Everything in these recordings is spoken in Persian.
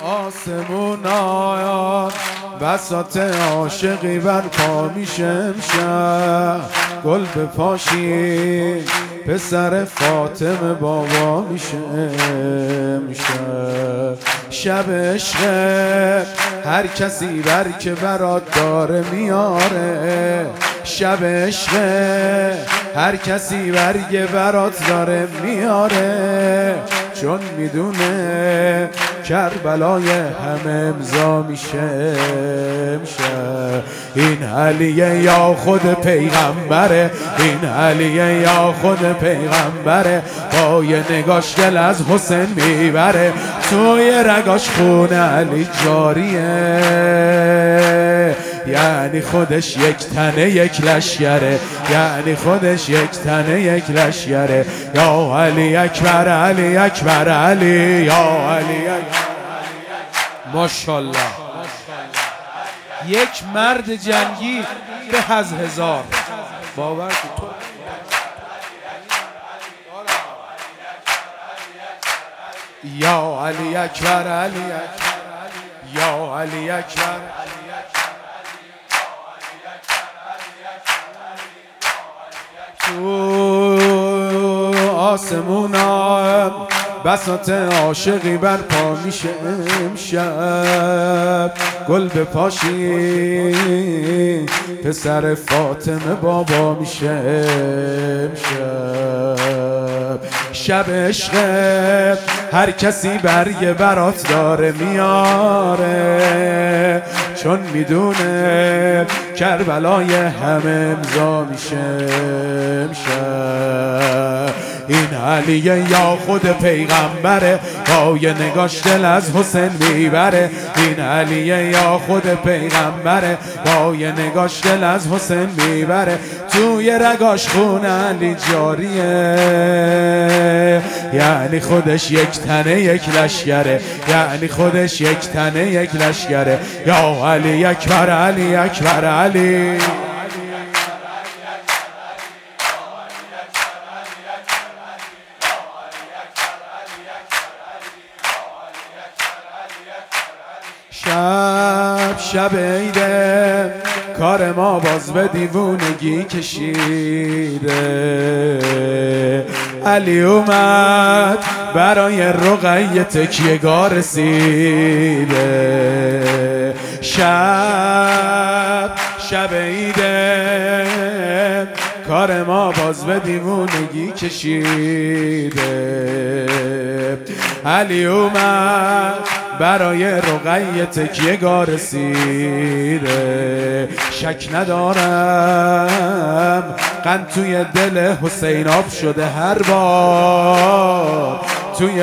آسمونا بساط عاشقی بر پا میشه امشب، گل بپاشی پسر فاطمه بابا میشه امشب. شب عشق هر کسی بر که برات داره میاره، شب عشق هر کسی برگ برات داره میاره، چون میدونه کربلای همه امضا میشه امشب. این علیه یا خود پیغمبره، این علیه یا خود پیغمبره، با یه نگاش دل از حسین میبره، توی رگاش خون علی جاریه، یعنی خودش یک تنه یک لشکره، یعنی خودش یک تنه یک لشکره. یا علی اکبر علی اکبر علی، یا علی اکبر. ماشاءالله یک مرد جنگی به از هزار. باور کن تو یا علی اکبر علی اکبر، یا علی اکبر. تو آسمونا بساط عاشقی بر پا میشه امشب، گل بپاشی پسر فاطمه بابا میشه امشب. شب عشق هر کسی برگ برات داره میاره، چون میدونه کربلای همه امضا میشه امشب. این علیه یا خود پیغمبره، با یه نگاش دل از حسین میبره، این علیه یا خود پیغمبره، با یه نگاش دل از حسین میبره، توی رگاش خون علی جاریه، یعنی خودش یک تنه یک لشکره، یعنی خودش یک تنه یک لشکره. یا علی اکبر علی اکبر علی. شب عیده کار ما باز به دیوونگی کشیده، علی اومد برای رقیه تکیه‌گاه رسیده. شب عیده کار ما باز به دیوونگی کشیده، علی اومد برای رقیه تکیه‌گاه رسیده. شک ندارم قند توی دل حسین آب شده هر بار، توی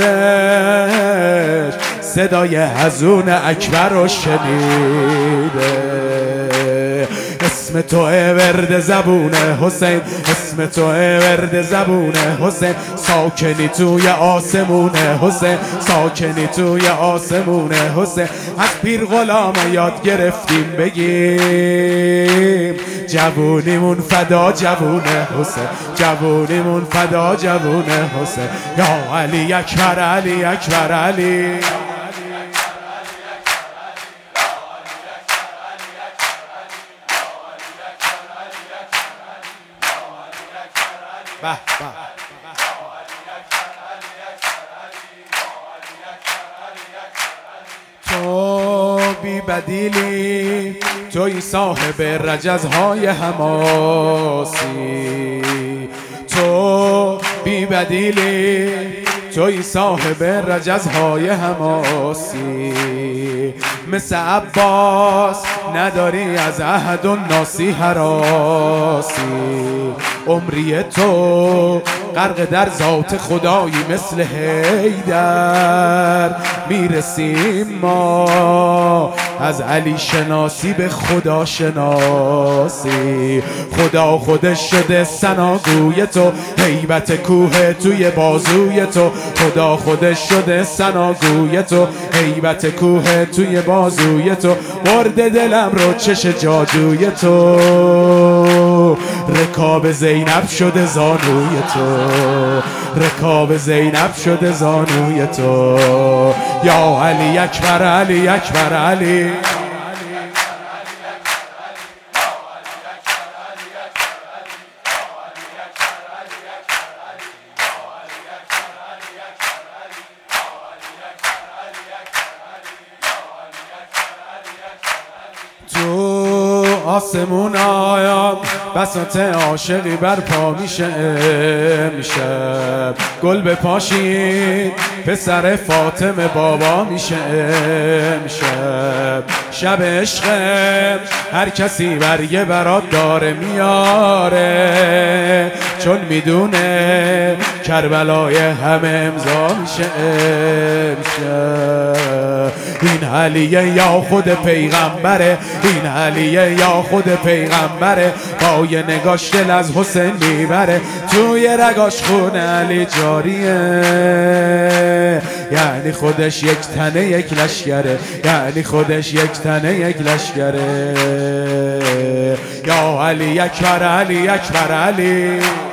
عمرش صدای حزون اکبر رو شنیده. اسم توه ورد زبون حسین، اسم توه ورد زبون حسین، ساکنی توی آسمون حسین، ساکنی توی آسمون حسین. از پیر غلام یاد گرفتیم بگیم جوونیمون فدا جوون حسین، جوونیمون فدا جوون حسین. یا علی اکبر علی اکبر علی. به تو بی بدیلی، توی صاحب رجزهای حماسی، تو بی بدیلی، توی صاحب رجزهای حماسی، مثل عباس نداری از عهد و ناسی هراسی. عمری تو غرق در ذات خدایی مثل حیدر، میرسیم ما از علی شناسی به خدا شناسی. خدا خودش شده ثناگوی تو، هیبت کوه توی بازوی تو، خدا خودش شده ثناگوی تو، هیبت کوه توی بازوی تو، برد دلم رو چش جادوی تو. رکاب زینب شده زانوی تو، رکاب زینب شده زانوی تو. یا علی اکبر علی اکبر علی، تو آسمون آیا بساط عاشقی برپا میشه، گل به پاشید پسر فاطمه بابا میشه. شب عشق هر کسی برگه برات داره میاره، چون میدونه کربلای همه امضا میشه. این علیه یا خود پیغمبره، این علیه یا خود پیغمبره، با یه نگاش دل از حسین میبره، توی رگاش خون علی جاریه. یعنی خودش یک تنه یک لشکره، یعنی خودش یک تنه یک لشکره. یا علی اکبر علی اکبر علی.